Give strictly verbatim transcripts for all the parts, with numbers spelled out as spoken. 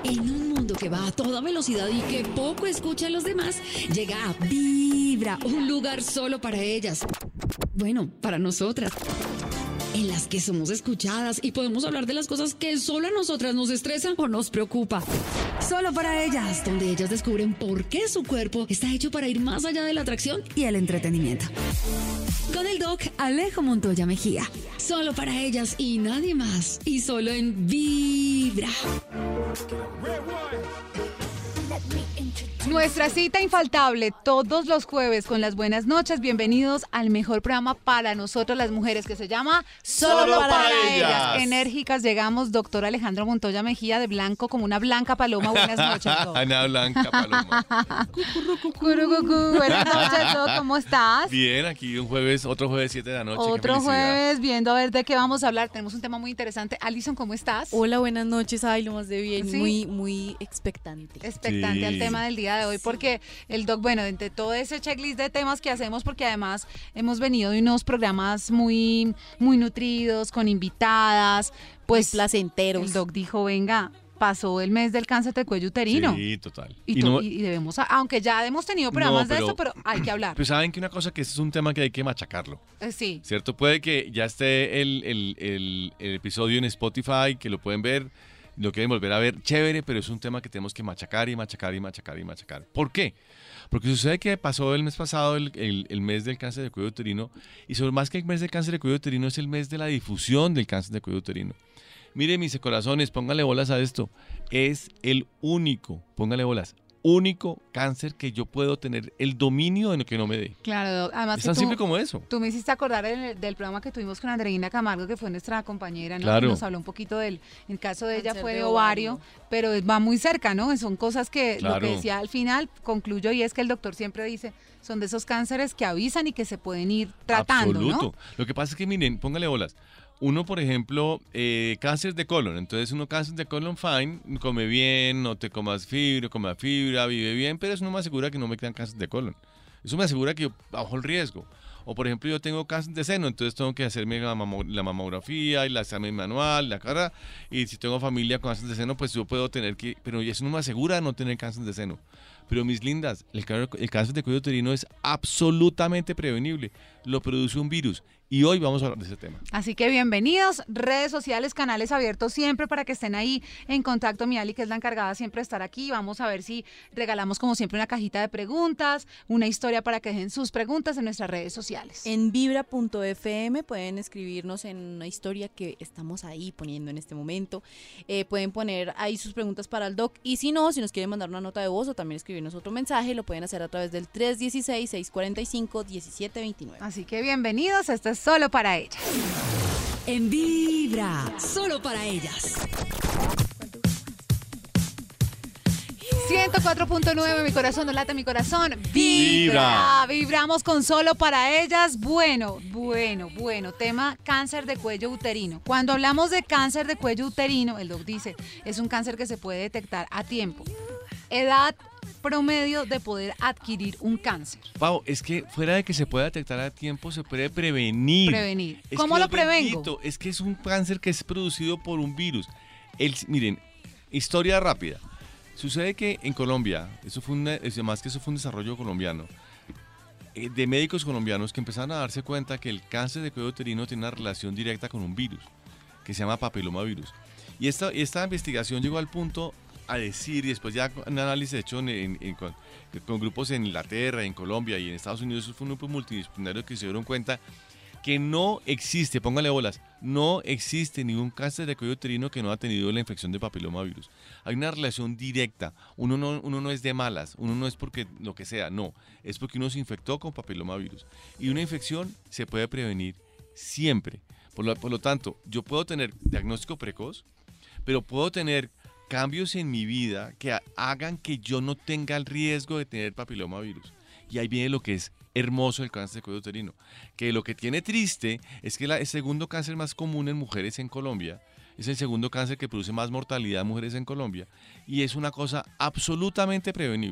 En un mundo que va a toda velocidad y que poco escucha a los demás, llega a Vibra, un lugar solo para ellas. Bueno, para nosotras. En las que somos escuchadas y podemos hablar de las cosas que solo a nosotras nos estresan o nos preocupa. Solo para ellas, donde ellas descubren por qué su cuerpo está hecho para ir más allá de la atracción y el entretenimiento. Con el doc Alejo Montoya Mejía. Solo para ellas y nadie más. Y solo en Vibra. Nuestra cita infaltable todos los jueves con las buenas noches. Bienvenidos al mejor programa para nosotros las mujeres, que se llama Solo, Solo para, para ellas. ellas. Enérgicas llegamos, doctor Alejandro Montoya Mejía, de blanco como una blanca paloma. Buenas noches, doc. Ana Blanca Paloma. Curucucú. Buenas noches, doc. ¿Cómo estás? Bien, aquí un jueves, otro jueves siete de la noche. Otro jueves, viendo a ver de qué vamos a hablar. Tenemos un tema muy interesante. Alison, ¿cómo estás? Hola, buenas noches. Ay, lo más de bien. ¿Sí? Muy, muy expectante. Expectante sí. al tema del día de hoy, porque el doc, bueno, entre todo ese checklist de temas que hacemos, porque además hemos venido de unos programas muy, muy nutridos, con invitadas, pues muy placenteros. El doc dijo, venga, pasó el mes del cáncer de cuello uterino. Sí, total. Y, y, no, y debemos, aunque ya hemos tenido programas no, pero, de esto, pero hay que hablar. Pues saben que una cosa, que este es un tema que hay que machacarlo. Eh, sí. ¿Cierto? Puede que ya esté el, el, el, el episodio en Spotify, que lo pueden ver, lo quieren volver a ver, chévere, pero es un tema que tenemos que machacar y machacar y machacar y machacar. ¿Por qué? Porque sucede que pasó el mes pasado el, el, el mes del cáncer de cuello uterino, y sobre más que el mes del cáncer de cuello uterino es el mes de la difusión del cáncer de cuello uterino. Miren, mis corazones, póngale bolas a esto. Es el único, póngale bolas, único cáncer que yo puedo tener el dominio de lo que no me dé. Claro, además es tan tú, simple como eso. Tú me hiciste acordar del, del programa que tuvimos con Andreina Camargo, que fue nuestra compañera, ¿no? Claro. Que nos habló un poquito del, el caso de ella Cáncer fue de de ovario, ovario, pero va muy cerca, ¿no? Son cosas que Claro. lo que decía al final, concluyo, y es que el doctor siempre dice, son de esos cánceres que avisan y que se pueden ir tratando, Absoluto. ¿no? Lo que pasa es que, miren, póngale bolas. Uno, por ejemplo, eh, cáncer de colon. Entonces, uno cáncer de colon, fine, come bien, no te comas fibra, coma fibra, vive bien, pero eso no me asegura que no me quedan cáncer de colon. Eso me asegura que yo bajo el riesgo. O, por ejemplo, yo tengo cáncer de seno, entonces tengo que hacerme la, mamo, la mamografía y la examen manual, la cara. Y si tengo familia con cáncer de seno, pues yo puedo tener que... Pero eso no me asegura no tener cáncer de seno. Pero, mis lindas, el, el cáncer de cuello uterino es absolutamente prevenible. Lo produce un virus. Y hoy vamos a hablar de ese tema. Así que bienvenidos, redes sociales, canales abiertos siempre para que estén ahí en contacto. Mi Ali, que es la encargada siempre de estar aquí. Vamos a ver si regalamos como siempre una cajita de preguntas, una historia para que dejen sus preguntas en nuestras redes sociales. En vibra punto f m pueden escribirnos en una historia que estamos ahí poniendo en este momento. Eh, pueden poner ahí sus preguntas para el doc, y si no, si nos quieren mandar una nota de voz o también escribirnos otro mensaje, lo pueden hacer a través del tres uno seis, seis cuatro cinco, uno siete dos nueve. Así que bienvenidos, esto es Solo para ellas. En Vibra, solo para ellas. ciento cuatro punto nueve, mi corazón no late, mi corazón vibra. vibra. Vibramos con Solo para ellas. Bueno, bueno, bueno, tema cáncer de cuello uterino. Cuando hablamos de cáncer de cuello uterino, el doc dice, es un cáncer que se puede detectar a tiempo. Edad promedio de poder adquirir un cáncer. Pau, es que fuera de que se pueda detectar a tiempo, se puede prevenir. Prevenir. Es ¿Cómo que lo prevengo? Bendito, es que es un cáncer que es producido por un virus. El, miren, historia rápida. Sucede que en Colombia, eso fue una, además que eso fue un desarrollo colombiano, eh, de médicos colombianos que empezaron a darse cuenta que el cáncer de cuello uterino tiene una relación directa con un virus, que se llama papilomavirus. Y esta, esta investigación llegó al punto a decir, y después ya un análisis hecho en, en, en, con, con grupos en Inglaterra, en Colombia y en Estados Unidos, eso fue un grupo multidisciplinario que se dieron cuenta que no existe, póngale bolas, no existe ningún cáncer de cuello uterino que no ha tenido la infección de papilomavirus. Hay una relación directa, uno no, uno no es de malas, uno no es porque lo que sea, no, es porque uno se infectó con papilomavirus. Y una infección se puede prevenir siempre. Por lo, por lo tanto, yo puedo tener diagnóstico precoz, pero puedo tener cambios en mi vida que hagan que yo no tenga el riesgo de tener papilomavirus. Y ahí viene lo que es hermoso el cáncer de cuello uterino, que lo que tiene triste es que la, el segundo cáncer más común en mujeres en Colombia, es el segundo cáncer que produce más mortalidad en mujeres en Colombia, y es una cosa absolutamente prevenible.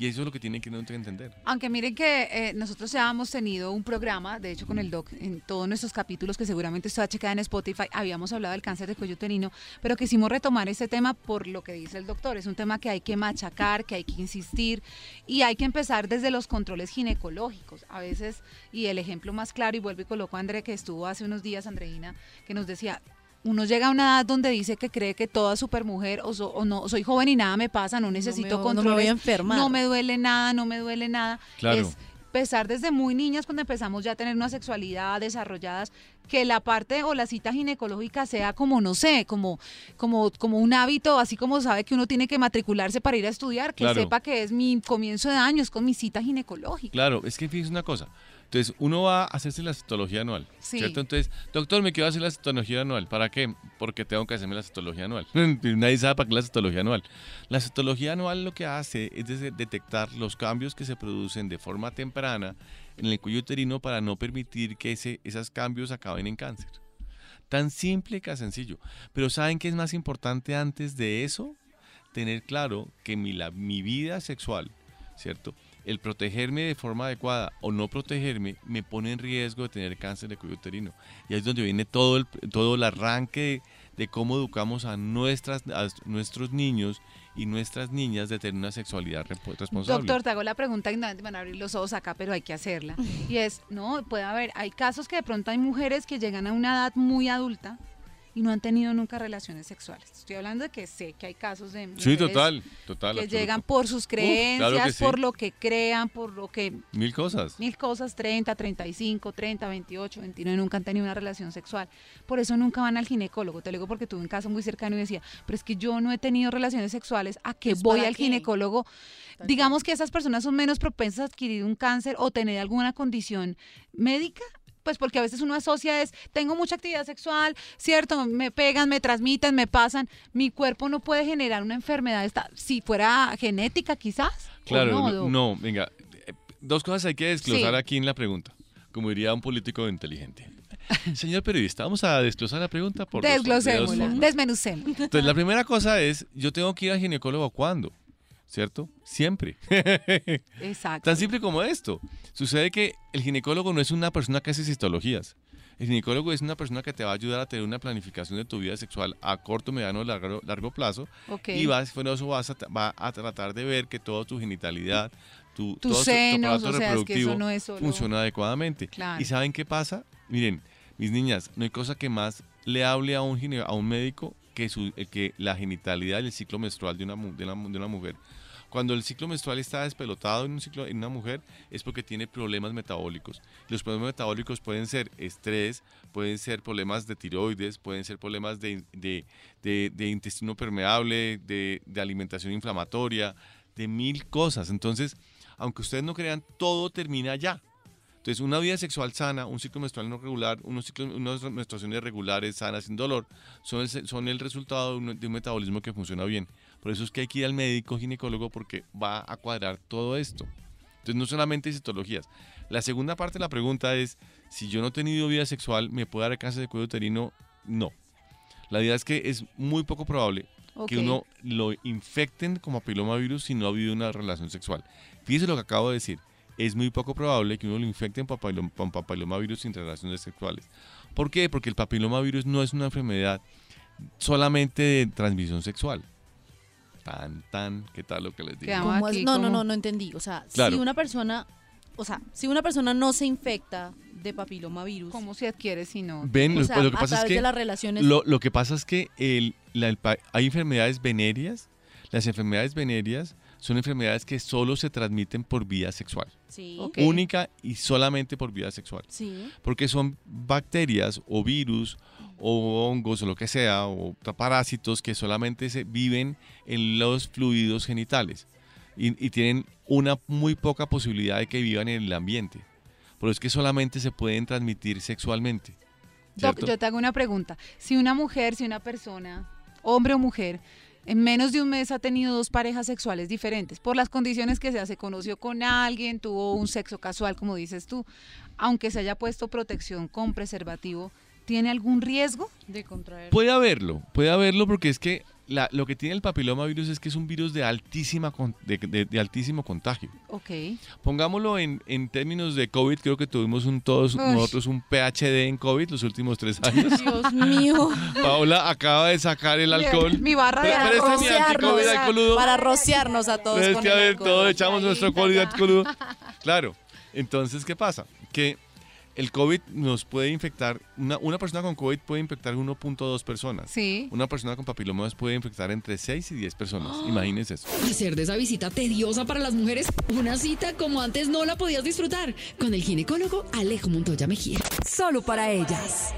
Y eso es lo que tienen que no entender. Aunque miren que eh, nosotros ya hemos tenido un programa, de hecho con el doc, en todos nuestros capítulos, que seguramente está checada en Spotify, habíamos hablado del cáncer de cuello uterino, pero quisimos retomar ese tema por lo que dice el doctor. Es un tema que hay que machacar, que hay que insistir y hay que empezar desde los controles ginecológicos. A veces, y el ejemplo más claro, y vuelvo y coloco a André, que estuvo hace unos días, Andreina, que nos decía... Uno llega a una edad donde dice que cree que toda supermujer o, so, o no soy joven y nada me pasa, no necesito no me, controles, no me voy a enfermar. No me duele nada, no me duele nada. Claro. Es empezar desde muy niñas cuando empezamos ya a tener una sexualidad desarrolladas, que la parte o la cita ginecológica sea como, no sé, como, como, como un hábito, así como sabe que uno tiene que matricularse para ir a estudiar, que Claro. sepa que es mi comienzo de año, es con mi cita ginecológica. Claro, es que fíjese una cosa. Entonces, uno va a hacerse la citología anual, Sí. ¿cierto? Entonces, doctor, me quiero hacer la citología anual. ¿Para qué? Porque tengo que hacerme la citología anual. Nadie sabe para qué la citología anual. La citología anual lo que hace es de- detectar los cambios que se producen de forma temprana en el cuello uterino para no permitir que ese, esos cambios acaben en cáncer. Tan simple que sencillo. Pero ¿saben qué es más importante antes de eso? Tener claro que mi, la, mi vida sexual, ¿cierto? El protegerme de forma adecuada o no protegerme me pone en riesgo de tener cáncer de cuello uterino. Y ahí es donde viene todo el, todo el arranque de, de cómo educamos a, nuestras, a nuestros niños y nuestras niñas de tener una sexualidad re- responsable. Doctor, te hago la pregunta y no van a abrir los ojos acá, pero hay que hacerla. Y es, no, puede haber, hay casos que de pronto hay mujeres que llegan a una edad muy adulta y no han tenido nunca relaciones sexuales. Estoy hablando de que sé que hay casos de mujeres Sí, total, total. que absoluto. llegan por sus creencias, claro que sí. por lo que crean, por lo que... Mil cosas. Mil cosas, treinta, treinta y cinco, treinta, veintiocho, veintinueve, nunca han tenido una relación sexual. Por eso nunca van al ginecólogo. Te lo digo porque tuve un caso muy cercano y decía, pero es que yo no he tenido relaciones sexuales, ¿a qué Pues, voy ¿para al qué? ginecólogo? Tal Digamos que esas personas son menos propensas a adquirir un cáncer o tener alguna condición médica. Pues porque a veces uno asocia es, tengo mucha actividad sexual, cierto, me pegan, me transmiten, me pasan, mi cuerpo no puede generar una enfermedad, esta, si fuera genética quizás. ¿o Claro, no, no, Doc? no, venga, eh, dos cosas hay que desglosar Sí. aquí en la pregunta, como diría un político inteligente. Señor periodista, vamos a desglosar la pregunta por dos- de dos Desglosémosla, formas. desmenucémosla. Entonces, la primera cosa es, yo tengo que ir al ginecólogo ¿cuándo? ¿Cierto? Siempre. Exacto. Tan simple como esto. Sucede que el ginecólogo no es una persona que hace citologías. El ginecólogo es una persona que te va a ayudar a tener una planificación de tu vida sexual a corto, mediano, largo, largo plazo. Ok. Y vas, bueno, eso vas a, va a tratar de ver que toda tu genitalidad, tu, Tus todo tu- tu senos, aparato o sea, es que reproductivo eso no es solo... funciona adecuadamente. Claro. ¿Y saben qué pasa? Miren, mis niñas, no hay cosa que más le hable a un, gine- a un médico que, su, eh, que la genitalidad y el ciclo menstrual de una, mu- de, una, de una mujer. Cuando el ciclo menstrual está despelotado en, un ciclo, en una mujer es porque tiene problemas metabólicos. Los problemas metabólicos pueden ser estrés, pueden ser problemas de tiroides, pueden ser problemas de, de, de, de intestino permeable, de, de alimentación inflamatoria, de mil cosas. Entonces, aunque ustedes no crean, todo termina allá. Entonces, una vida sexual sana, un ciclo menstrual no regular, unos ciclos, unas menstruaciones regulares, sanas, sin dolor, son el, son el resultado de un, de un metabolismo que funciona bien. Por eso es que hay que ir al médico ginecólogo porque va a cuadrar todo esto. Entonces, no solamente citologías. La segunda parte de la pregunta es, si yo no he tenido vida sexual, ¿me puede dar cáncer de cuello uterino? No. La idea es que es muy poco probable Ok. que uno lo infecten como papilomavirus si no ha habido una relación sexual. Fíjese lo que acabo de decir. Es muy poco probable que uno lo infecten con papilom- con papilomavirus sin relaciones sexuales. ¿Por qué? Porque el papilomavirus no es una enfermedad solamente de transmisión sexual. Tan, tan, ¿qué tal lo que les digo? Quedamos ¿Cómo aquí así? No, no, como- no, no entendí. O sea, Claro. si una persona, o sea, si una persona no se infecta de papilomavirus, ¿Cómo se adquiere si no? Ven, o lo, sea, pues lo que a pasa es través que de las relaciones, Lo, lo que pasa es que el, la- el pa- hay enfermedades venéreas. Las enfermedades venéreas son enfermedades que solo se transmiten por vía sexual. sí, Ok. Única y solamente por vía sexual. sí, Porque son bacterias o virus o hongos o lo que sea, o parásitos que solamente se viven en los fluidos genitales y, y tienen una muy poca posibilidad de que vivan en el ambiente. Por eso es que solamente se pueden transmitir sexualmente. Doc, ¿cierto? yo te hago una pregunta. Si una mujer, si una persona, hombre o mujer, en menos de un mes ha tenido dos parejas sexuales diferentes, por las condiciones que sea, se conoció con alguien, tuvo un sexo casual, como dices tú, aunque se haya puesto protección con preservativo, ¿tiene algún riesgo? de contraer. Puede haberlo, puede haberlo porque es que la, lo que tiene el papilomavirus es que es un virus de, altísima, con- de, de- de altísimo contagio. Ok. Pongámoslo en, en términos de COVID, creo que tuvimos un, todos Uy. nosotros un P H D en COVID los últimos tres años. Dios mío. Paola acaba de sacar el alcohol. Mi barra de Pero- pero alcohol. este es mi anticovid Rociarnos, alcoholudo. para rociarnos a todos Pero es con que, el a ver, alcohol. todos echamos nuestro Ahí, COVID ya. alcoholudo. Claro. Entonces, ¿qué pasa? Que el COVID nos puede infectar, una, una persona con COVID puede infectar uno punto dos personas. Sí. Una persona con papilomas puede infectar entre seis y diez personas. Imagínense eso. Hacer de esa visita tediosa para las mujeres una cita como antes no la podías disfrutar con el ginecólogo Alejo Montoya Mejía. Solo para ellas.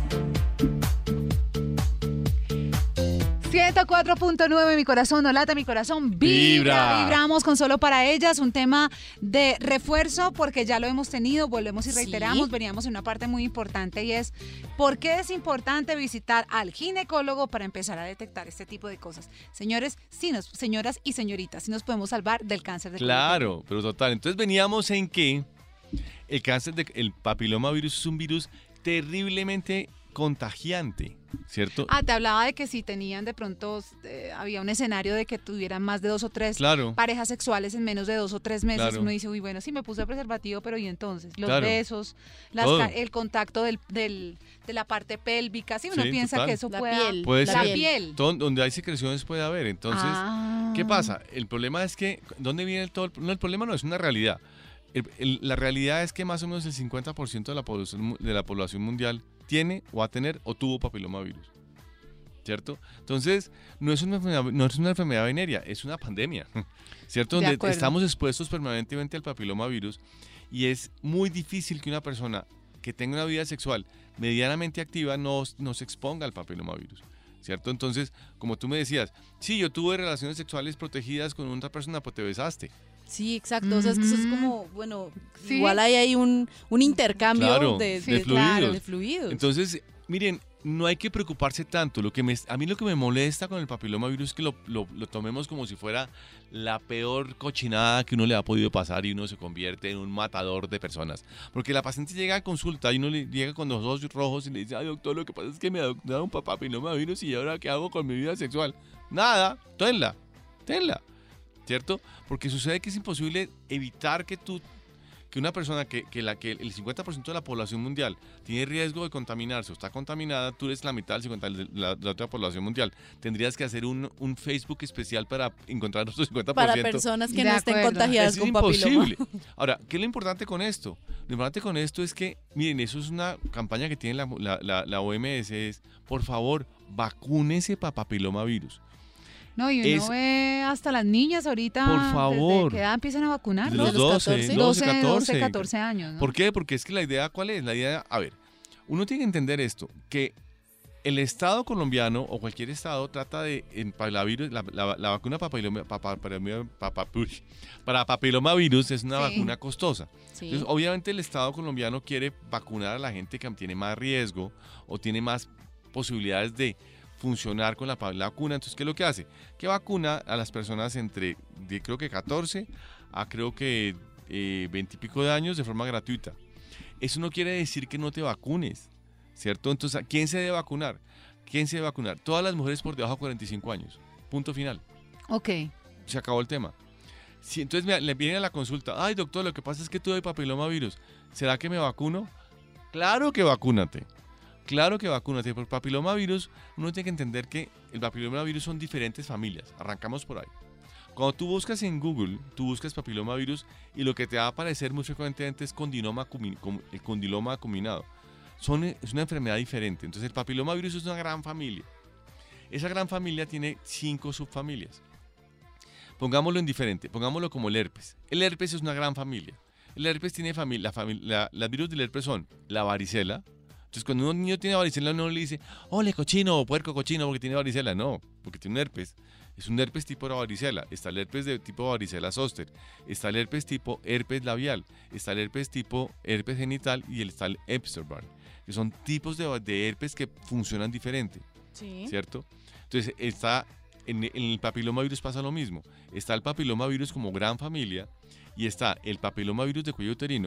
ciento cuatro punto nueve, mi corazón no lata, mi corazón vibra. Vibra. Vibramos con Solo para Ellas, un tema de refuerzo porque ya lo hemos tenido, volvemos y Sí. reiteramos, veníamos en una parte muy importante y es ¿por qué es importante visitar al ginecólogo para empezar a detectar este tipo de cosas? Señores, sí nos, señoras y señoritas, sí nos podemos salvar del cáncer de cuello uterino. Claro, pero total. Entonces veníamos en que el cáncer de, el papilomavirus es un virus terriblemente contagiante, ¿cierto? Ah, te hablaba de que si tenían de pronto, eh, había un escenario de que tuvieran más de dos o tres Claro. parejas sexuales en menos de dos o tres meses. Claro. Uno dice, uy, bueno, sí me puse preservativo, pero ¿y entonces? Los Claro. besos, las Todo. ca- el contacto del, del- de la parte pélvica. Sí, uno Sí, piensa total. que eso La pueda... piel. Puede la ser. piel. Todo- donde hay secreciones puede haber. Entonces, Ah. ¿qué pasa? El problema es que, ¿dónde viene el todo? el- No, el problema no es una realidad. El- el- la realidad es que más o menos el cincuenta por ciento de la población, mu- de la población mundial tiene o va a tener o tuvo papilomavirus. ¿Cierto? Entonces, no es una enfermedad, no es una enfermedad venérea, es una pandemia. ¿Cierto? De Donde acuerdo. estamos expuestos permanentemente al papilomavirus y es muy difícil que una persona que tenga una vida sexual medianamente activa no, no se exponga al papilomavirus. ¿Cierto? Entonces, como tú me decías, sí, yo tuve relaciones sexuales protegidas con otra persona, pues te besaste. Sí, exacto. O sea, es que eso es Ujú. como, bueno, Sí. igual ahí hay un, un intercambio Claro, de, de claro, fluidos. de fluidos. Entonces, miren, no hay que preocuparse tanto. Lo que me, a mí lo que me molesta con el papilomavirus es que lo, lo- lo tomemos como si fuera la peor cochinada que uno le ha podido pasar y uno se convierte en un matador de personas. Porque la paciente llega a consulta y uno le llega con los ojos rojos y le dice, ay doctor, lo que pasa es que me ha dado un papilomavirus y ahora qué hago con mi vida sexual. Nada, tenla, tenla. ¿Cierto? Porque sucede que es imposible evitar que tú que una persona que, que, la, que el cincuenta por ciento de la población mundial tiene riesgo de contaminarse o está contaminada, tú eres la mitad del cincuenta de la, de la otra población mundial. Tendrías que hacer un, un Facebook especial para encontrar otro cincuenta por ciento. Para personas que De no estén acuerdo. contagiadas Es con papiloma. imposible. Ahora, ¿qué es lo importante con esto? Lo importante con esto es que, miren, eso es una campaña que tiene la, la, la, la O M S, es, por favor, vacúnese para papilomavirus. No, y uno Es- ve hasta las niñas ahorita. Por favor. ¿Desde qué edad empiezan a vacunar? De ¿no? los De los doce, catorce. doce, doce, catorce. catorce años, ¿no? ¿Por qué? Porque es que la idea, ¿cuál es? La idea, a ver, uno tiene que entender esto, que el Estado colombiano o cualquier Estado trata de, en, para, la virus, la, la- la vacuna papiloma- papa- para, papa- uy, para papilomavirus es una Sí. vacuna costosa. Sí. Entonces, obviamente el Estado colombiano quiere vacunar a la gente que tiene más riesgo o tiene más posibilidades de funcionar con la, pa- la vacuna. Entonces, ¿qué es lo que hace? Que vacuna a las personas entre, de, creo que catorce a creo que eh, veinte y pico de años de forma gratuita. Eso no quiere decir que no te vacunes, ¿cierto? Entonces, ¿a quién se debe vacunar? ¿Quién se debe vacunar? Todas las mujeres por debajo de cuarenta y cinco años. Punto final. Ok. Se acabó el tema. Si entonces me, le viene a la consulta, ay doctor, lo que pasa es que tuve papilomavirus. ¿Será que me vacuno? Claro que vacúnate. Claro que vacúnate. Por papilomavirus, uno tiene que entender que el papilomavirus son diferentes familias. Arrancamos por ahí. Cuando tú buscas en Google, tú buscas papilomavirus y lo que te va a aparecer muy frecuentemente es condiloma, acumi- com- el condiloma acuminado. Son, es una enfermedad diferente. Entonces el papilomavirus es una gran familia. Esa gran familia tiene cinco subfamilias. Pongámoslo en diferente, pongámoslo como el herpes. El herpes es una gran familia. El herpes tiene familia, la familia, la, los virus del herpes son la varicela. Entonces cuando un niño tiene varicela, uno le dice, ole cochino o puerco cochino porque tiene varicela. No, porque tiene un herpes. Es un herpes tipo varicela. Está el herpes de tipo varicela zoster. Está el herpes tipo herpes labial. Está el herpes tipo herpes genital y el- está el Epstein-Barr, que son tipos de, de herpes que funcionan diferente. Sí. ¿Cierto? Entonces, está, en, en el papilomavirus pasa lo mismo. Está el papilomavirus como gran familia y está el papilomavirus de cuello uterino,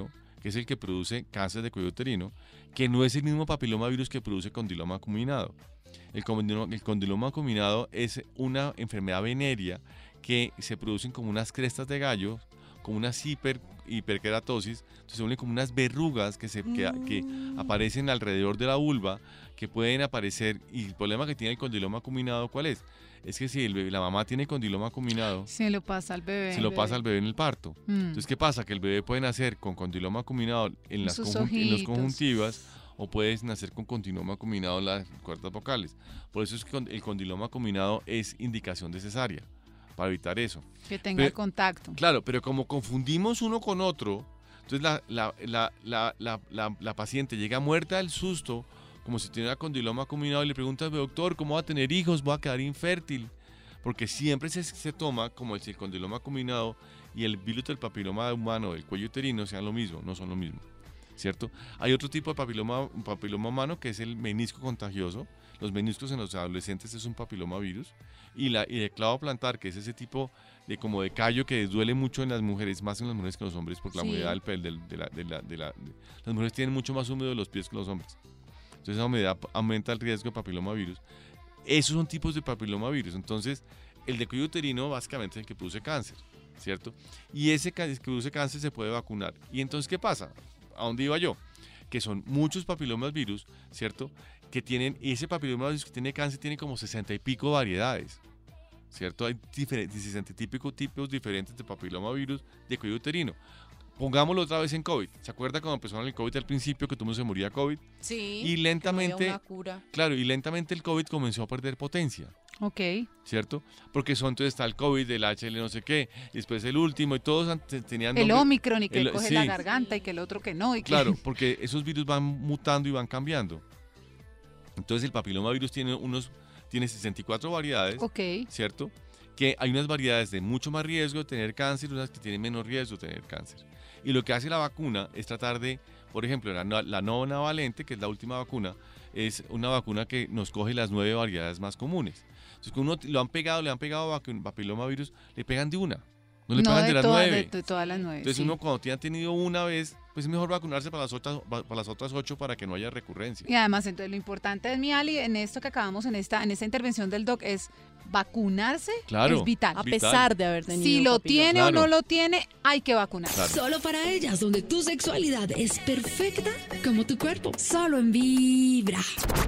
que es el que produce cáncer de cuello uterino, que no es el mismo papilomavirus que produce condiloma acuminado. El condiloma, el condiloma acuminado es una enfermedad venérea que se producen como unas crestas de gallo, como unas hiper, hiperkeratosis, entonces se vuelven como unas verrugas que, se, que, que aparecen alrededor de la vulva, que pueden aparecer, y el problema que tiene el condiloma acuminado, ¿cuál es? Es que si el bebé, la mamá tiene condiloma acuminado, Se lo pasa al bebé. se lo pasa al bebé en el parto. Mm. Entonces, ¿qué pasa? Que el bebé puede nacer con condiloma acuminado en las Sus conjun- en los ojitos. conjuntivas, o puedes nacer con condiloma acuminado en las cuerdas vocales. Por eso es que con- el condiloma acuminado es indicación de cesárea, para evitar eso. Que tenga Pero- el contacto. Claro, pero como confundimos uno con otro, entonces la, la, la, la, la, la, la paciente llega muerta del susto, como si tuviera condiloma acuminado, y le pregunta, doctor, ¿cómo va a tener hijos? ¿Voy a quedar infértil? Porque siempre se, se toma como si el condiloma acuminado y el virus del papiloma humano del cuello uterino sean lo mismo, no son lo mismo, ¿cierto? Hay otro tipo de papiloma, papiloma humano que es el menisco contagioso. Los meniscos en los adolescentes es un papilomavirus, y, la, y el clavo plantar, que es ese tipo de como de callo que duele mucho en las mujeres, más en las mujeres que en los hombres, porque Sí. la humedad del pel, del- de la, de la, de la- de- las mujeres tienen mucho más húmedo los pies que los hombres. Entonces esa humedad p- aumenta el riesgo de papilomavirus. Esos son tipos de papilomavirus. Entonces, el de cuello uterino básicamente es el que produce cáncer, ¿cierto? Y ese ca- que produce cáncer se puede vacunar. ¿Y entonces qué pasa? ¿A dónde iba yo? Que son muchos papilomas virus, ¿cierto? Que tienen, y ese papilomavirus que tiene cáncer tiene como sesenta y pico variedades, ¿cierto? Hay diferentes, sesenta y pico tipos diferentes de papilomavirus de cuello uterino. Pongámoslo otra vez en COVID. ¿Se acuerda cuando empezó el COVID al principio que todo el mundo se moría de COVID? Sí. Y lentamente, Que no había una cura. claro, y lentamente el COVID comenzó a perder potencia, Ok. ¿cierto? Porque son, entonces está el COVID, el H L no sé qué, y después el último, y todos an- te- tenían El nombre- Omicron y que el- coge sí. la garganta y que el otro que no. Y que... Claro, porque esos virus van mutando y van cambiando. Entonces el papilomavirus tiene unos, tiene sesenta y cuatro variedades, Ok. ¿cierto? Que hay unas variedades de mucho más riesgo de tener cáncer y unas que tienen menos riesgo de tener cáncer. Y lo que hace la vacuna es tratar de, por ejemplo, la, no- la nonavalente, que es la última vacuna, es una vacuna que nos coge las nueve variedades más comunes. Entonces, cuando uno lo han pegado, le han pegado vacu- papilomavirus, le pegan de una, no le no pegan de, de las todas- nueve. de, de todas las nueve. Entonces sí. uno cuando tiene tenido una vez, pues es mejor vacunarse para las otras, para las otras ocho para que no haya recurrencia. Y además, entonces, lo importante es, mi Ali, en esto que acabamos, en esta, en esta intervención del doc, es vacunarse, Claro. es vital. A Vital. pesar de haber tenido Si lo papiloma. tiene Claro. o no lo tiene, hay que vacunar. Claro. Solo para ellas, donde tu sexualidad es perfecta como tu cuerpo. Solo en Vibra.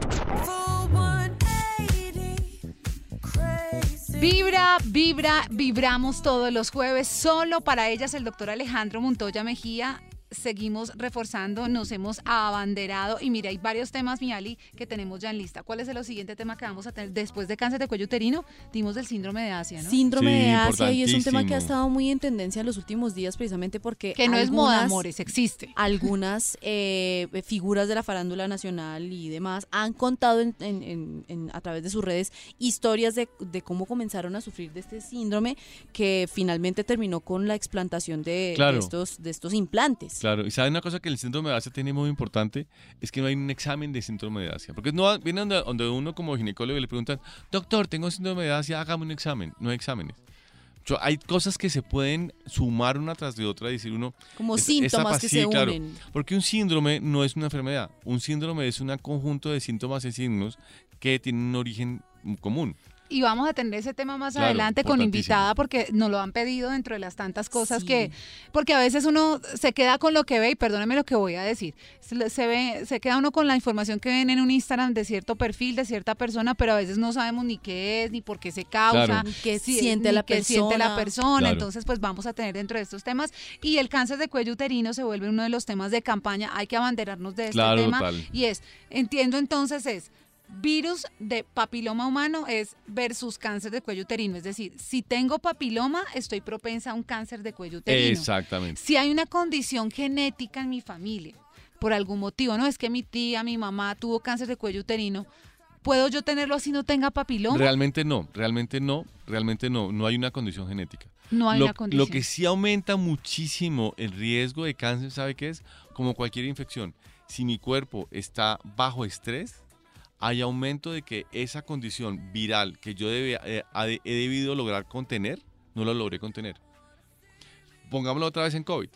Vibra, vibra, vibramos todos los jueves. Solo para ellas, el doctor Alejandro Montoya Mejía. Seguimos reforzando, nos hemos abanderado y mira, hay varios temas, mi Ali, que tenemos ya en lista. ¿Cuál es el siguiente tema que vamos a tener después de cáncer de cuello uterino? Dimos del síndrome de Asia, ¿no? Síndrome Sí, de Asia, y es un tema que ha importantísimo. estado muy en tendencia en los últimos días precisamente porque Que no es moda, algunas- amores, existe. Algunas eh, figuras de la farándula nacional y demás han contado en- en- en- en- a través de sus redes historias de, de cómo comenzaron a sufrir de este síndrome que finalmente terminó con la explantación de, Claro. de estos, de estos implantes. Claro, y saben una cosa que el síndrome de Asia tiene muy importante, es que no hay un examen de síndrome de Asia. Porque no viene donde, donde uno como ginecólogo y le preguntan, doctor, tengo síndrome de Asia, hágame un examen. No hay exámenes. Yo- hay cosas que se pueden sumar una tras de otra y decir uno... Como es- síntomas esa- que sí, se claro, unen. porque un síndrome no es una enfermedad. Un síndrome es un conjunto de síntomas y signos que tienen un origen común. Y vamos a tener ese tema más Claro, adelante con importantísimo. invitada porque nos lo han pedido dentro de las tantas cosas Sí. que, porque a veces uno se queda con lo que ve y perdóname lo que voy a decir, se, se ve, se queda uno con la información que ven en un Instagram de cierto perfil, de cierta persona, pero a veces no sabemos ni qué es, ni por qué se causa, Claro. Ni qué si- siente ni la qué siente la persona. persona. Claro. Entonces pues vamos a tener dentro de estos temas y el cáncer de cuello uterino se vuelve uno de los temas de campaña, hay que abanderarnos de este Claro, tema total. y es, entiendo entonces es virus de papiloma humano es versus cáncer de cuello uterino. Es decir, si tengo papiloma, estoy propensa a un cáncer de cuello uterino. Exactamente. Si hay una condición genética en mi familia, por algún motivo, no es que mi tía, mi mamá tuvo cáncer de cuello uterino, ¿puedo yo tenerlo así no tenga papiloma? Realmente no, realmente no, realmente no, no hay una condición genética. no hay lo, una condición. lo que sí aumenta muchísimo el riesgo de cáncer, ¿sabe qué es? Como cualquier infección. Si mi cuerpo está bajo estrés, hay aumento de que esa condición viral que yo debe- eh, ha de- he debido lograr contener, no lo logré contener. Pongámoslo otra vez en COVID.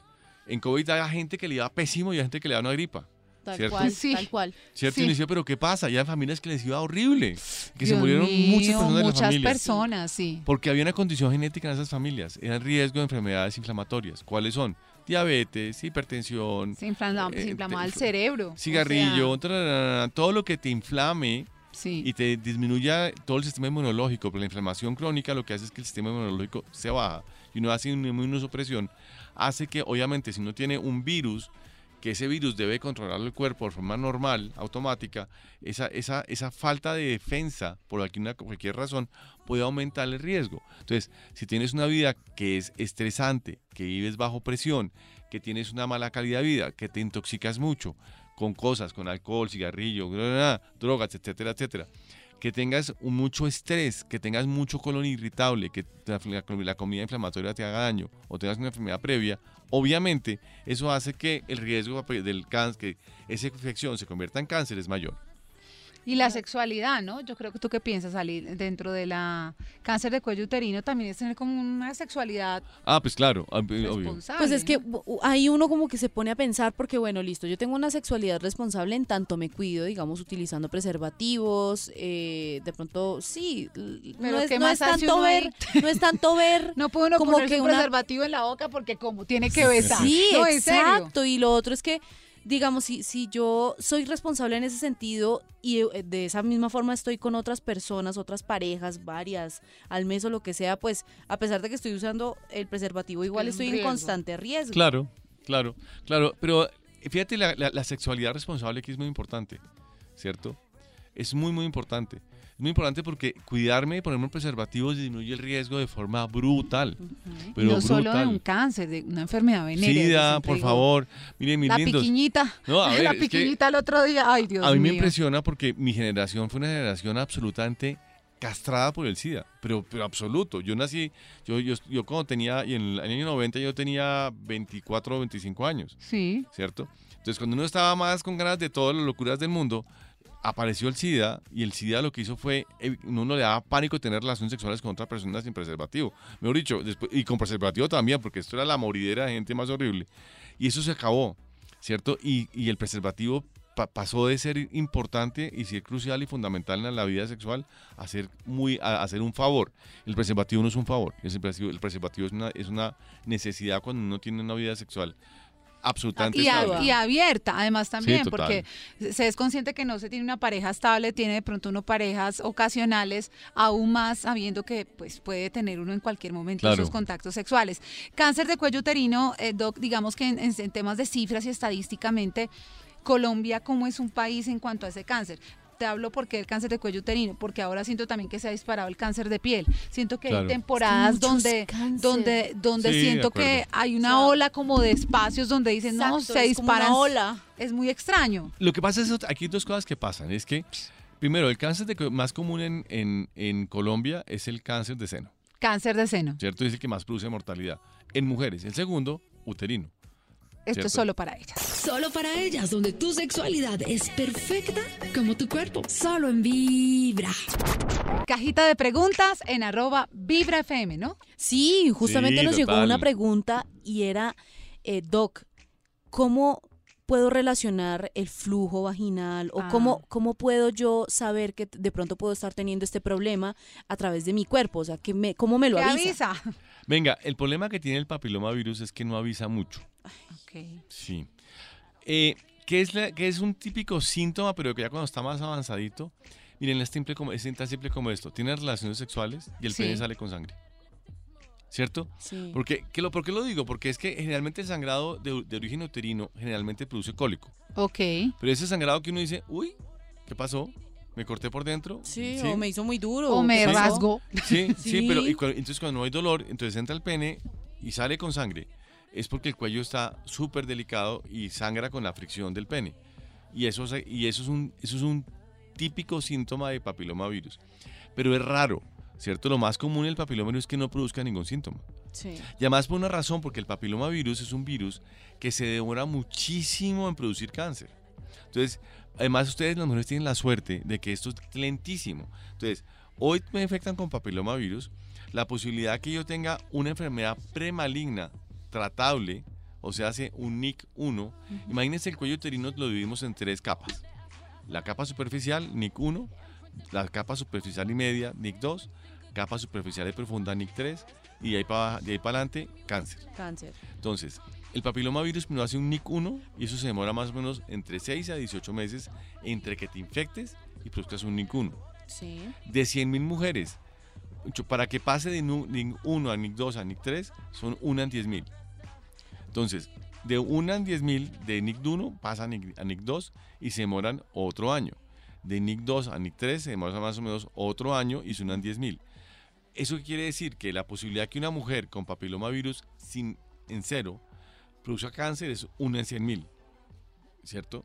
en COVID hay gente que le iba pésimo y hay gente que le da una gripa. Tal ¿cierto? cual, Sí. tal cual. ¿Cierto? Sí. Y uno decía, pero ¿qué pasa? Ya hay familias que les iba horrible, que se Dios murieron mío, muchas personas de las muchas familias. personas, sí. Porque había una condición genética en esas familias, era el riesgo de enfermedades inflamatorias. ¿Cuáles son? Diabetes, hipertensión, Se inflama- eh, se inflamaba te- el cerebro. o cigarrillo, sea, tararara, todo lo que te inflame sí. y te disminuya todo el sistema inmunológico, pero la inflamación crónica lo que hace es que el sistema inmunológico se baja y uno hace una inmunosupresión, hace que obviamente si uno tiene un virus, que ese virus debe controlar el cuerpo de forma normal, automática, esa, esa, esa falta de defensa por alguna, cualquier razón puede aumentar el riesgo. Entonces, si tienes una vida que es estresante, que vives bajo presión, que tienes una mala calidad de vida, que te intoxicas mucho con cosas, con alcohol, cigarrillo, drogas, etcétera, etcétera, que tengas un mucho estrés, que tengas mucho colon irritable, que la, la comida inflamatoria te haga daño o tengas una enfermedad previa, obviamente eso hace que el riesgo del cáncer, que esa infección se convierta en cáncer es mayor. Y la sexualidad, ¿no? Yo creo que tú qué piensas, Ali, dentro de la cáncer de cuello uterino también es tener como una sexualidad Ah, pues claro, obvio. responsable. Pues es que ¿no? u- ahí uno como que se pone a pensar porque, bueno, listo, yo tengo una sexualidad responsable en tanto me cuido, digamos, utilizando preservativos, eh, de pronto, sí, l- Pero no es, ¿qué no más es hace tanto uno ver, no es tanto ver No puede uno como ponerse que un una- preservativo en la boca porque como tiene que besar. Sí, No, en serio. exacto. Y lo otro es que, digamos, si, si yo soy responsable en ese sentido y eh, de esa misma forma estoy con otras personas, otras parejas, varias al mes o lo que sea, pues a pesar de que estoy usando el preservativo, igual es un estoy en riesgo. constante riesgo. Claro, claro, claro, pero fíjate, la, la, la sexualidad responsable aquí es muy importante, ¿cierto? Es muy, muy importante. Es muy importante porque cuidarme y ponerme un preservativo disminuye el riesgo de forma brutal. Y Pero no solo de brutal. un cáncer, de una enfermedad venérea. yo SIDA, siempre por digo, favor, miren, mis La lindos. piquiñita. No, a ver, la es que piquiñita el otro día. Ay, Dios a mí me mío. impresiona porque mi generación fue una generación absolutamente castrada por el SIDA, pero, pero absoluto. Yo nací, yo, yo, yo cuando tenía, y en el año noventa yo tenía veinticuatro o veinticinco años, Sí. ¿cierto? Entonces cuando uno estaba más con ganas de todas las locuras del mundo, apareció el SIDA y el SIDA lo que hizo fue, eh, uno le daba pánico tener relaciones sexuales con otra persona sin preservativo. Mejor dicho, después, y con preservativo también, porque esto era la moridera de gente más horrible. Y eso se acabó, ¿cierto? Y, y el preservativo pa- pasó de ser importante y ser crucial y fundamental en la vida sexual a ser, muy, a, a ser un favor. El preservativo no es un favor, el preservativo, el preservativo es, una, es una necesidad cuando uno tiene una vida sexual absolutamente Y, a- estable. y abierta, además también, Sí, total. porque se es consciente que no se tiene una pareja estable, tiene de pronto uno parejas ocasionales, aún más sabiendo que pues puede tener uno en cualquier momento Claro. esos contactos sexuales. Cáncer de cuello uterino, eh, Doc, digamos que en, en- en temas de cifras y estadísticamente, Colombia, ¿cómo es un país en cuanto a ese cáncer? Te hablo porque el cáncer de cuello uterino, porque ahora siento también que se ha disparado el cáncer de piel. Siento que Claro. hay temporadas Es que muchos donde, cáncer. donde, donde Sí, de siento que acuerdo. hay una O sea, ola como de espacios donde dicen, no, Exacto, se es como una disparan. ola. Es muy extraño. Lo que pasa es, aquí hay dos cosas que pasan. Es que, primero, el cáncer de, más común en, en, en Colombia es el cáncer de seno, Cáncer de seno. ¿cierto? Es el que más produce mortalidad. En mujeres. El segundo, uterino. Esto ¿Cierto? es solo para ellas. Solo para ellas, donde tu sexualidad es perfecta como tu cuerpo. Solo en Vibra. Cajita de preguntas en arroba Vibra F M, ¿no? Sí, justamente Sí, nos llegó total. una pregunta y era, eh, Doc, ¿cómo puedo relacionar el flujo vaginal o Ah. cómo, cómo puedo yo saber que de pronto puedo estar teniendo este problema a través de mi cuerpo? O sea, que me, ¿cómo me lo ¿Qué avisa? avisa? Venga, el problema que tiene el papilomavirus es que no avisa mucho. Ok. Sí. Eh, ¿qué, es la- qué es un típico síntoma, pero que ya cuando está más avanzadito? Miren, es, simple como, es tan simple como esto. Tienes relaciones sexuales y el Sí. pene sale con sangre. ¿Cierto? Sí. Porque, ¿qué lo, ¿Por qué lo digo? Porque es que generalmente el sangrado de, de origen uterino generalmente produce cólico. Ok. Pero ese sangrado que uno dice, uy, ¿qué pasó? ¿Me corté por dentro? Sí, o me hizo muy duro. O me ¿qué pasó? rasgó. Sí, sí, Sí. pero y cu- entonces cuando no hay dolor, entonces entra el pene y sale con sangre. Es porque el cuello está súper delicado y sangra con la fricción del pene. Y eso, se- y eso, es un, eso es un típico síntoma de papilomavirus. Pero es raro, ¿cierto? Lo más común del papilomavirus es que no produzca ningún síntoma. Sí. Y además por una razón, porque el papilomavirus es un virus que se demora muchísimo en producir cáncer. Entonces, además ustedes las mujeres tienen la suerte de que esto es lentísimo. Entonces, hoy me infectan con papilomavirus, la posibilidad que yo tenga una enfermedad premaligna tratable, o sea, hace un N I C uno. Uh-huh. Imagínense, el cuello uterino lo dividimos en tres capas. La capa superficial, N I C uno, la capa superficial y media, N I C dos, capa superficial y profunda, N I C tres, y de ahí para de ahí para adelante, cáncer. Cáncer. Entonces, el papilomavirus primero hace un N I C uno y eso se demora más o menos entre seis a dieciocho meses entre que te infectes y produzcas un N I C uno. Sí. De cien mil mujeres, para que pase de N I C uno a N I C dos a N I C tres, son una en diez mil. Entonces, de una en diez mil, de N I C uno pasa a N I C dos y se demoran otro año. De N I C dos a N I C tres se demora más o menos otro año y se unan diez mil. ¿Eso qué quiere decir? Que la posibilidad que una mujer con papilomavirus sin, en cero produzca cáncer es una en cien mil, ¿cierto?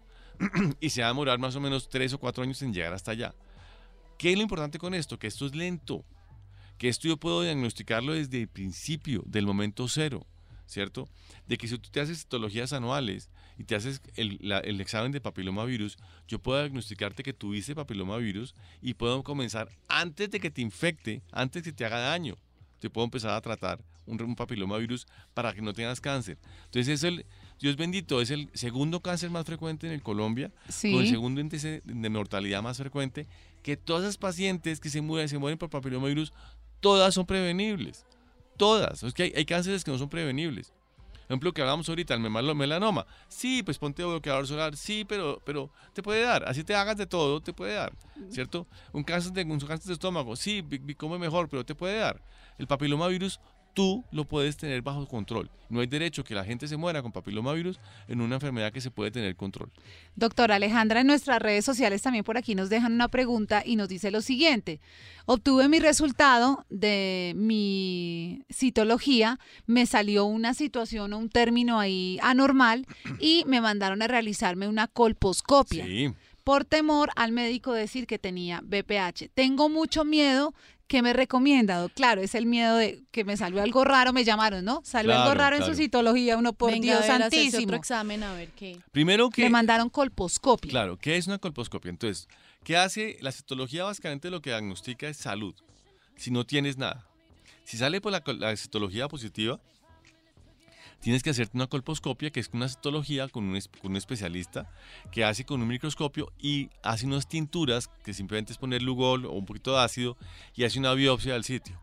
Y se va a demorar más o menos tres o cuatro años en llegar hasta allá. ¿Qué es lo importante con esto? Que esto es lento, que esto yo puedo diagnosticarlo desde el principio, del momento cero, ¿cierto? De que si tú te haces citologías anuales y te haces el, la, el examen de papilomavirus, yo puedo diagnosticarte que tuviste papilomavirus y puedo comenzar antes de que te infecte, antes de que te haga daño. Te puedo empezar a tratar un, un papilomavirus para que no tengas cáncer. Entonces, es el, Dios bendito, es el segundo cáncer más frecuente en el Colombia, sí. con el segundo índice de mortalidad más frecuente, que todas las pacientes que se mueren, se mueren por papilomavirus, todas son prevenibles. Todas. Es que hay, hay cánceres que no son prevenibles. Por ejemplo, que hablamos ahorita, el melanoma. Sí, pues ponte bloqueador solar. Sí, pero, pero te puede dar. Así te hagas de todo, te puede dar. ¿Cierto? Un cáncer de, un cáncer de estómago. Sí, come mejor, pero te puede dar. El papilomavirus, tú lo puedes tener bajo control. No hay derecho que la gente se muera con papilomavirus en una enfermedad que se puede tener control. Doctora Alejandra, en nuestras redes sociales también por aquí nos dejan una pregunta y nos dice lo siguiente. Obtuve mi resultado de mi citología, me salió una situación o un término ahí anormal y me mandaron a realizarme una colposcopia. Sí. Por temor al médico decir que tenía B P H. Tengo mucho miedo. ¿Qué me recomienda? Claro, es el miedo de que me salió algo raro, me llamaron, ¿no? Salió claro, algo raro claro. en su citología, uno por Venga, Dios a ver, hacerse santísimo. otro examen a ver qué. Primero que... Le mandaron colposcopia. Claro, ¿qué es una colposcopia? Entonces, ¿qué hace? La citología básicamente lo que diagnostica es salud, si no tienes nada. Si sale por la, la citología positiva, tienes que hacerte una colposcopia, que es una citología con un, con un especialista que hace con un microscopio y hace unas tinturas, que simplemente es poner Lugol o un poquito de ácido, y hace una biopsia del sitio.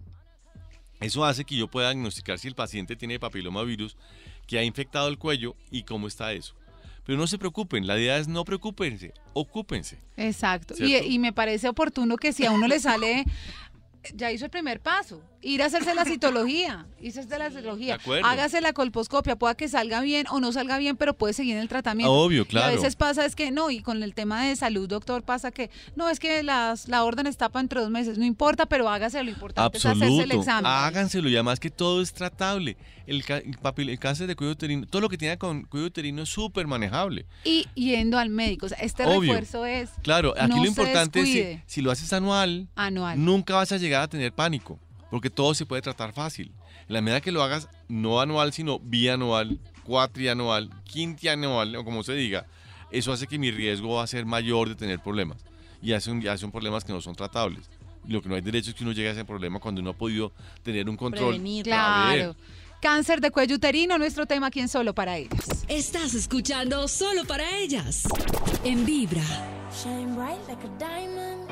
Eso hace que yo pueda diagnosticar si el paciente tiene papilomavirus, que ha infectado el cuello y cómo está eso. Pero no se preocupen, la idea es no preocúpense, ocúpense. Exacto. Y, y me parece oportuno que si a uno le sale... Ya hizo el primer paso, ir a hacerse la citología, irse la citología, hágase la colposcopia, pueda que salga bien o no salga bien, pero puede seguir en el tratamiento. Obvio, claro. Y a veces pasa es que no, y con el tema de salud, doctor, pasa que no, es que las, la orden está para entre dos meses, no importa, pero hágase, lo importante Absoluto. es hacerse el examen. Háganselo, y además que todo es tratable. El, el, papil, el cáncer de cuello uterino, todo lo que tiene con cuello uterino es súper manejable. Y yendo al médico, o sea, este Obvio. refuerzo es... Claro, aquí no lo importante es si, descuide. si lo haces anual, anual, nunca vas a llegar a tener pánico, porque todo se puede tratar fácil. En la medida que lo hagas no anual, sino bianual, cuatrianual, quintianual, o como se diga, eso hace que mi riesgo va a ser mayor de tener problemas. Y ya son, ya son problemas que no son tratables. Y lo que no hay derecho es que uno llegue a ese problema cuando uno ha podido tener un control. Prevenir. claro. Cáncer de cuello uterino, nuestro tema aquí en Solo para Ellas. Estás escuchando Solo para Ellas en Vibra. Shine bright like a diamond.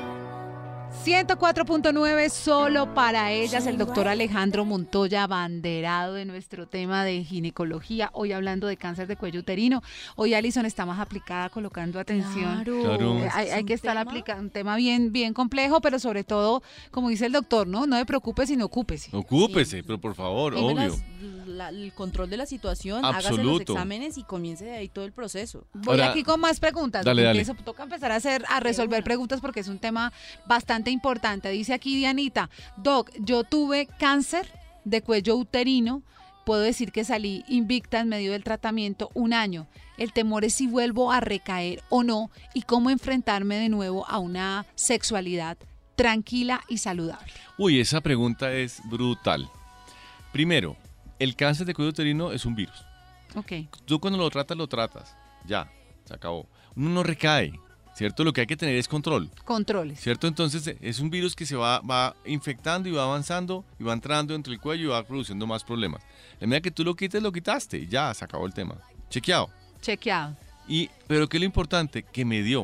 ciento cuatro punto nueve Solo para Ellas, el doctor Alejandro Montoya, abanderado de nuestro tema de ginecología, hoy hablando de cáncer de cuello uterino. Hoy Alison está más aplicada, colocando atención. Claro. Claro. Eh, Hay, hay que estar tema? aplicando un tema bien, bien complejo, pero sobre todo, como dice el doctor, no, no se preocupe, sino ocúpese. Ocúpese, Sí. pero por favor, Tome obvio. las- la- el control de la situación, hágase los Absoluto. exámenes y comience de ahí todo el proceso. Voy Ahora- aquí con más preguntas. Dale, dale. Empiezo- toca empezar a hacer, a resolver una. preguntas porque es un tema bastante importante. Dice aquí Dianita, Doc, yo tuve cáncer de cuello uterino, puedo decir que salí invicta en medio del tratamiento un año. El temor es si vuelvo a recaer o no y cómo enfrentarme de nuevo a una sexualidad tranquila y saludable. Uy, esa pregunta es brutal. Primero, el cáncer de cuello uterino es un virus. Ok. Tú cuando lo tratas, lo tratas. Ya, se acabó. Uno no recae. ¿cierto? Lo que hay que tener es control, Controles. ¿cierto? Entonces eh, es un virus que se va, va infectando y va avanzando y va entrando entre el cuello y va produciendo más problemas. La medida que tú lo quites, lo quitaste y ya, se acabó el tema. Chequeado. Chequeado. Y, pero ¿qué es lo importante? Que me dio.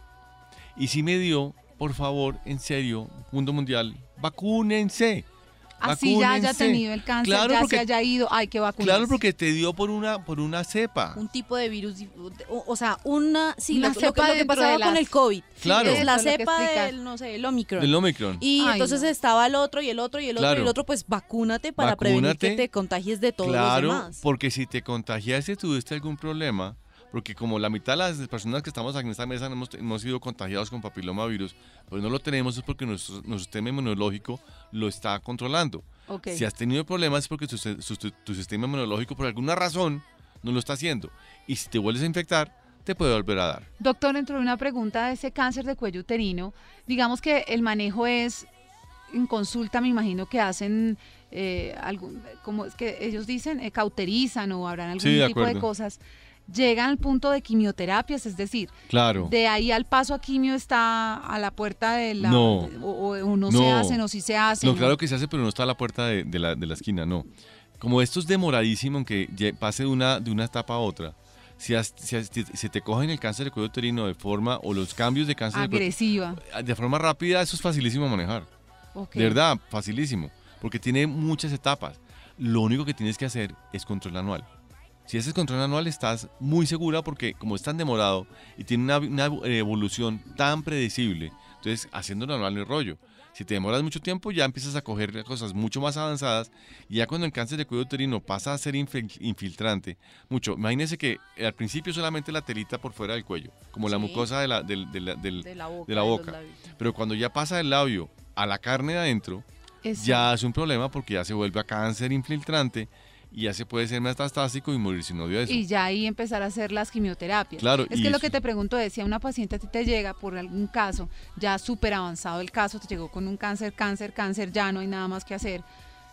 Y si me dio, por favor, en serio, mundo mundial, vacúnense. Así ya haya Vacúnense. tenido el cáncer, Claro, ya porque- se haya ido, hay que vacunarse. Claro, porque te dio por una, por una cepa. Un tipo de virus, dif- o, o sea, una, sí, Una lo, lo que- cepa lo que dentro pasaba de las- con el COVID. Claro. Es la Eso es lo que cepa explica. del, no sé, el Omicron. Del Omicron. Y Ay, entonces no. estaba el otro y el otro y el otro Claro. y el otro, pues vacúnate para prevenir que Vacúnate. te contagies de todos Claro, los demás. porque si te contagiaste, tuviste algún problema, porque como la mitad de las personas que estamos aquí en esta mesa hemos, hemos sido contagiados con papilomavirus, pero no lo tenemos es porque nuestro, nuestro sistema inmunológico lo está controlando. Ok. Si has tenido problemas es porque tu, su- tu- tu sistema inmunológico por alguna razón no lo está haciendo. Y si te vuelves a infectar, te puede volver a dar. Doctor, dentro de una pregunta de ese cáncer de cuello uterino, digamos que el manejo es en consulta, me imagino que hacen eh, algún, como es que ellos dicen, eh, cauterizan o habrán algún Sí, de tipo de acuerdo. cosas. Llegan al punto de quimioterapias, es decir, Claro. de ahí al paso a quimio está a la puerta de la... No. O, o no, No. se hacen o sí se hacen. No, claro que se hace, pero no está a la puerta de, de la, de la esquina, no. Como esto es demoradísimo en que lle- pase de una, de una etapa a otra, si, has- si, has- si se te cogen el cáncer de cuello uterino de forma, o los cambios de cáncer de cuello- Agresiva. de forma rápida, eso es facilísimo manejar. Ok. De verdad, facilísimo, porque tiene muchas etapas. Lo único que tienes que hacer es control anual. Si haces control anual estás muy segura porque como es tan demorado y tiene una, una evolución tan predecible, entonces haciéndolo anual no hay rollo. Si te demoras mucho tiempo ya empiezas a coger cosas mucho más avanzadas y ya cuando el cáncer de cuello uterino pasa a ser infil- infiltrante, mucho. Imagínense que al principio solamente la telita por fuera del cuello, como la Sí. mucosa de la, del- de la- del- de la boca. de la los boca. labios. pero cuando ya pasa del labio a la carne de adentro, Eso. ya es un problema porque ya se vuelve a cáncer infiltrante y ya se puede ser metastásico y morir si no dio eso. Y ya ahí empezar a hacer las quimioterapias. Claro, Es y que lo eso- que te pregunto es, si a una paciente a ti te llega por algún caso, ya súper avanzado el caso, te llegó con un cáncer, cáncer, cáncer, ya no hay nada más que hacer.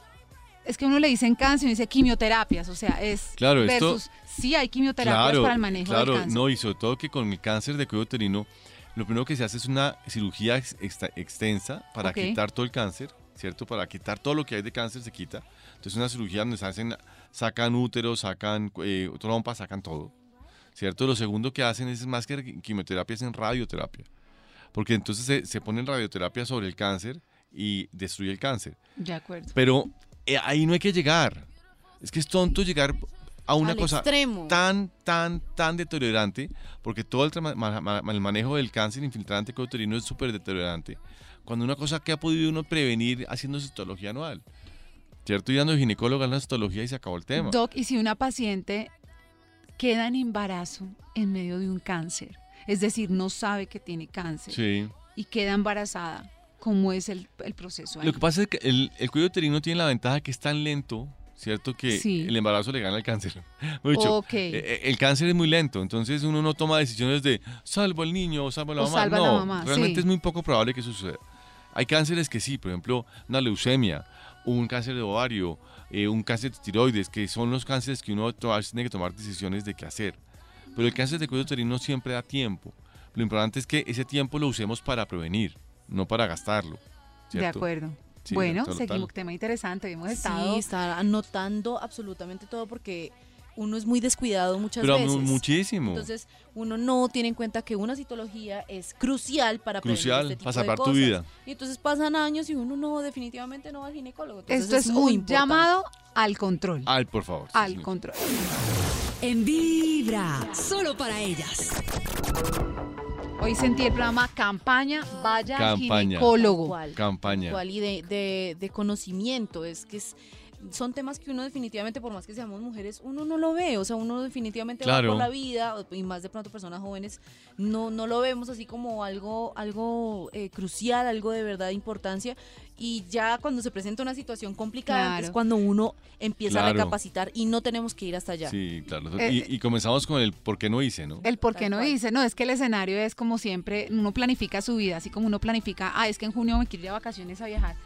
Es que uno le dicen cáncer y dice quimioterapias, o sea, es Claro, esto- versus sí hay quimioterapias Claro, para el manejo claro, del cáncer. no, y sobre todo que con el cáncer de cuello uterino, lo primero que se hace es una cirugía ex- exta- extensa para Ok. quitar todo el cáncer, ¿cierto? Para quitar todo lo que hay de cáncer se quita. Entonces una cirugía donde se hacen, sacan útero, sacan eh, trompa, sacan todo, ¿cierto? Lo segundo que hacen es más que quimioterapia, es en radioterapia. Porque entonces se, se pone en radioterapia sobre el cáncer y destruye el cáncer. De acuerdo. Pero eh, ahí no hay que llegar. Es que es tonto llegar a una Al cosa extremo. tan, tan, tan deteriorante, porque todo el, trama- ma- ma- el manejo del cáncer infiltrante uterino es súper deteriorante. Cuando una cosa que ha podido uno prevenir haciendo citología anual, ¿cierto? Y dando al ginecólogo a la citología y se acabó el tema. Doc, y si una paciente queda en embarazo en medio de un cáncer, es decir, no sabe que tiene cáncer Sí. y queda embarazada, ¿cómo es el, el proceso ahí? Lo que pasa es que el, el cuello uterino tiene la ventaja que es tan lento, ¿cierto? Que Sí. el embarazo le gana al cáncer. Mucho. Ok. Eh, El cáncer es muy lento, entonces uno no toma decisiones de salvo al niño o salvo a la O mamá. salva a no, la mamá, realmente sí. es muy poco probable que eso suceda. Hay cánceres que sí, por ejemplo, una leucemia, un cáncer de ovario, eh, un cáncer de tiroides, que son los cánceres que uno to- a veces tiene que tomar decisiones de qué hacer. Pero el cáncer de cuello uterino siempre da tiempo. Lo importante es que ese tiempo lo usemos para prevenir, no para gastarlo. De ¿cierto? acuerdo. Sí, bueno, total. seguimos, tema interesante, hemos estado... Sí, está anotando absolutamente todo porque uno es muy descuidado muchas Pero veces. mu- muchísimo. Entonces, uno no tiene en cuenta que una citología es crucial para prevenir Crucial, este tipo para de salvar tu cosas. vida. Y entonces pasan años y uno no, definitivamente no va al ginecólogo. Entonces Esto es, muy un importante. llamado al control. Ay, por favor. sí, al señor. control. En Vibra, solo para ellas. Hoy sentí el programa Campaña Vaya al Campaña. Ginecólogo. Tal cual. Campaña. Cual, y de, de, de conocimiento, es que es, son temas que uno definitivamente, por más que seamos mujeres, uno no lo ve, o sea, uno definitivamente Claro. va por la vida, y más de pronto personas jóvenes, no, no lo vemos así como algo, algo eh, crucial, algo de verdad de importancia, y ya cuando se presenta una situación complicada Claro. es cuando uno empieza a Claro. recapacitar y no tenemos que ir hasta allá. Sí, claro. Eh, y, y comenzamos con el por qué no hice, ¿no? El por qué Tal no cual. dice, no, es que el escenario es como siempre, uno planifica su vida, así como uno planifica, ah, es que en junio me quiero ir de vacaciones a viajar,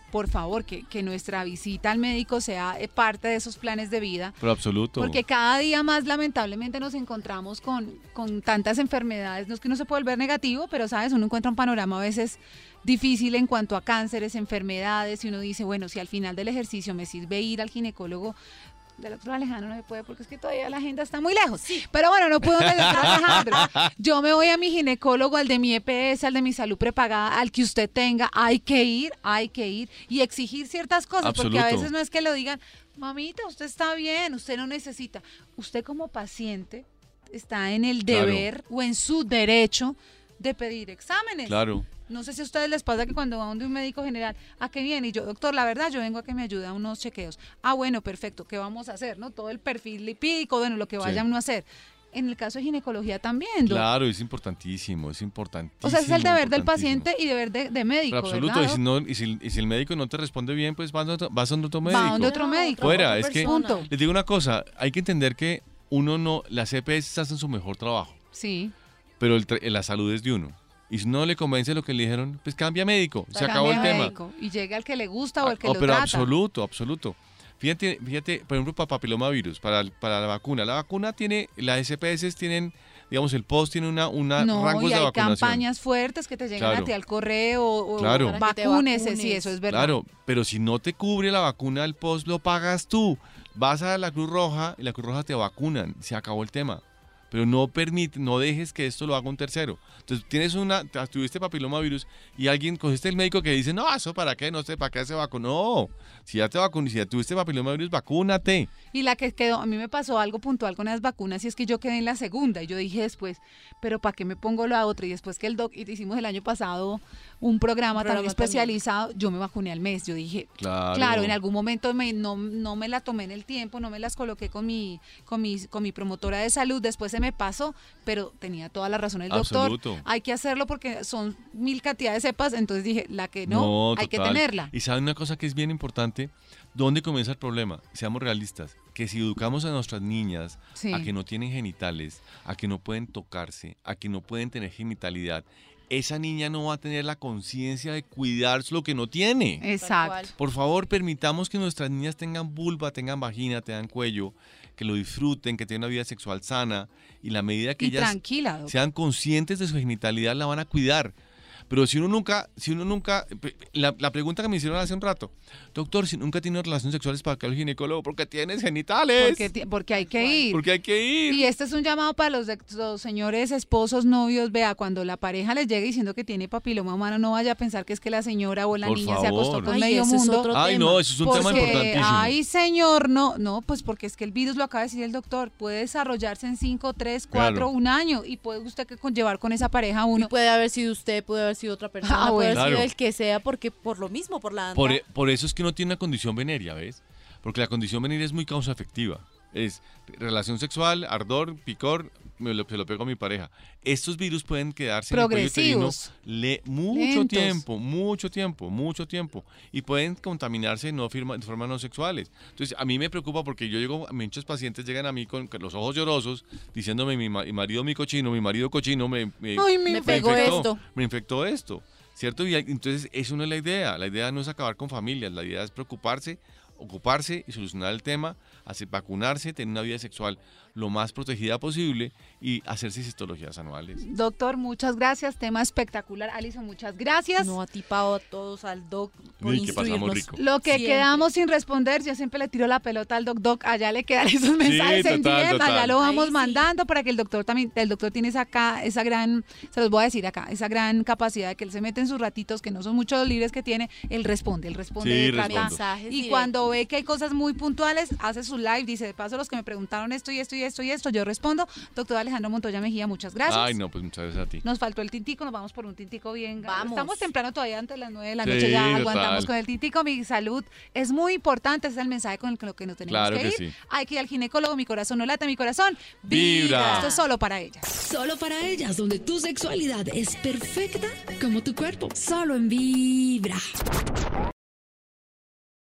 por favor, que, que nuestra visita al médico sea eh, parte de esos planes de vida. Pero absoluto. Porque cada día más lamentablemente nos encontramos con, con tantas enfermedades. No es que uno se pueda volver negativo, pero sabes, uno encuentra un panorama a veces difícil en cuanto a cánceres, enfermedades, y uno dice, bueno, si al final del ejercicio me sirve ir al ginecólogo, del otro Alejandro no se puede porque es que todavía la agenda está muy lejos. Sí. Pero bueno, no puedo del otro Alejandro. Yo me voy a mi ginecólogo, al de mi E P S, al de mi salud prepagada, al que usted tenga. Hay que ir, hay que ir y exigir ciertas cosas. Absoluto. Porque a veces no es que lo digan, mamita, usted está bien, usted no necesita. Usted como paciente está en el deber Claro. o en su derecho de pedir exámenes. Claro. No sé si a ustedes les pasa que cuando va donde un médico general, ¿a qué viene? Y yo, doctor, la verdad, yo vengo a que me ayude a unos chequeos. Ah, bueno, perfecto, ¿qué vamos a hacer? ¿No? Todo el perfil lipídico, bueno, lo que vaya Sí. uno a hacer. En el caso de ginecología también, ¿no? Claro, es importantísimo, es importantísimo. O sea, ese es el deber del importantísimo. paciente y deber de, de médico, Pero absoluto, ¿verdad, y si, doc? no, y, si, y si el médico no te responde bien, pues vas a otro, vas a otro médico. Va a donde otro médico. Fuera, otra es que- persona. Punto. Les digo una cosa, hay que entender que uno no, las E P S hacen su mejor trabajo, Sí. pero el tra- la salud es de uno. Y si no le convence lo que le dijeron, pues cambia médico, se Cambia acabó el tema. médico y llega al que le gusta o el que Oh, lo pero trata. absoluto, absoluto. Fíjate, fíjate, por ejemplo, para papilomavirus, para, para la vacuna. La vacuna tiene, las S P S tienen, digamos, el post tiene una, una No, rangos y de hay vacunación. campañas fuertes que te llegan Claro. a ti al correo o Claro. Para que te vacúnese, sí, vacunes. eso es verdad. Claro, pero si no te cubre la vacuna del post, lo pagas tú. Vas a la Cruz Roja y la Cruz Roja te vacunan. Se acabó el tema. Pero no permite, no dejes que esto lo haga un tercero. Entonces tienes una, tuviste papilomavirus y alguien, cogiste el médico que dice, no, eso para qué, no sé, para qué se vacunó. No, si ya te vacunaste, si ya tuviste papilomavirus, vacúnate. Y la que quedó, a mí me pasó algo puntual con las vacunas y es que yo quedé en la segunda y yo dije después, pero ¿para qué me pongo la otra? Y después que el doc, y hicimos el año pasado un programa, Un programa también también. especializado, yo me vacuné al mes, yo dije, Claro. claro, en algún momento me, no, no me la tomé en el tiempo, no me las coloqué con mi, con mi, con mi promotora de salud, después se me pasó, pero tenía toda la razón el doctor, Absoluto. hay que hacerlo porque son mil cantidad de cepas, entonces dije, la que no, hay que total. tenerla. Y saben una cosa que es bien importante, ¿dónde comienza el problema? Seamos realistas, que si educamos a nuestras niñas Sí. a que no tienen genitales, a que no pueden tocarse, a que no pueden tener genitalidad, esa niña no va a tener la conciencia de cuidar lo que no tiene. Exacto. cual. Por favor, permitamos que nuestras niñas tengan vulva, tengan vagina, tengan cuello, que lo disfruten, que tengan una vida sexual sana y la medida que Y ellas tranquila, doc. sean conscientes de su genitalidad la van a cuidar. Pero si uno nunca, si uno nunca, la, la pregunta que me hicieron hace un rato, doctor, si nunca tiene relaciones sexuales, ¿para qué el ginecólogo? Porque tienes genitales. Porque, ti- porque hay que ir. Porque hay que ir. Y este es un llamado para los, de- los señores esposos, novios. Vea, cuando la pareja les llegue diciendo que tiene papiloma humano, no vaya a pensar que es que la señora o la Por niña se acostó favor. con Ay, medio ese es mundo. otro Ay, tema. no, eso es un tema Porque, importantísimo. ay, señor, no, no, pues porque es que el virus, lo acaba de decir el doctor, puede desarrollarse en cinco, tres, cuatro, Claro. un año y puede usted que conllevar con esa pareja Y uno. puede haber sido usted, puede haber sido otra persona, Ah, puede bueno. haber sido Claro. el que sea, porque por lo mismo, por la Por, anda- e- por eso es que no tiene una condición venérea, ¿ves? Porque la condición venérea es muy causa efectiva. Es relación sexual, ardor, picor, me lo, se lo pego a mi pareja. Estos virus pueden quedarse en el cuello uterino Progresivos. le, mucho Lentos. tiempo, mucho tiempo, mucho tiempo. Y pueden contaminarse no firma, de formas no sexuales. Entonces, a mí me preocupa porque yo llego, muchos pacientes llegan a mí con los ojos llorosos, diciéndome, mi, ma- mi marido mi cochino, mi marido cochino me, me, Ay, mi me me pegó infectó, esto. me infectó esto, ¿cierto? Y hay- entonces eso no es la idea. La idea no es acabar con familias, la idea es preocuparse, ocuparse y solucionar el tema, hacer, vacunarse, tener una vida sexual lo más protegida posible y hacerse citologías anuales. Doctor, muchas gracias. Tema espectacular. Alison, muchas gracias. No a ti, Pao, a todos, al doc, por Uy, que pasamos instruirnos. rico. Lo que Siempre. quedamos sin responder, yo siempre le tiro la pelota al doc doc, allá le quedan esos mensajes en total, D M, total. allá lo vamos Ahí sí. mandando para que el doctor también, el doctor tiene esa, ca- esa gran, se los voy a decir acá, esa gran capacidad de que él se mete en sus ratitos, que no son muchos los libres que tiene, él responde, él responde, Sí, él trata. respondo. Mensajes Y directos. cuando ve que hay cosas muy puntuales, hace su live, dice, de paso los que me preguntaron esto y esto y esto y esto, yo respondo. Doctor Alejandro Montoya Mejía, muchas gracias. Ay, no, pues muchas gracias a ti. Nos faltó el tintico, nos vamos por un tintico bien. Vamos. Estamos temprano todavía antes de las nueve de la Sí, noche, ya total. aguantamos con el tintico. Mi salud es muy importante, ese es el mensaje con el que, lo que nos tenemos Claro que, que ir. sí. Hay que ir al ginecólogo, mi corazón no late, mi corazón Vibra. Esto es solo para ellas. Solo para ellas, donde tu sexualidad es perfecta como tu cuerpo. Solo en Vibra.